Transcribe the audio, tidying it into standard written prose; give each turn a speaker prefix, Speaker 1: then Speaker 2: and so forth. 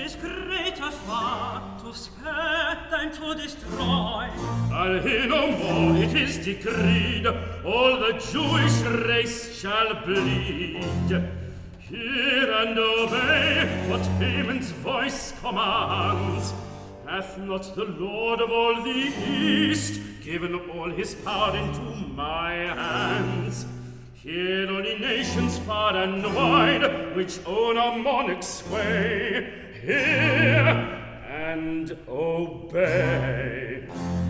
Speaker 1: this great affair, to spare and to destroy.
Speaker 2: I'll hear no more, it is decreed, all the Jewish race shall bleed. Hear and obey what Haman's voice commands. Hath not the Lord of all the East given all his power into my hands? Hear all the nations far and wide, which own our monarch's sway. Hear and obey.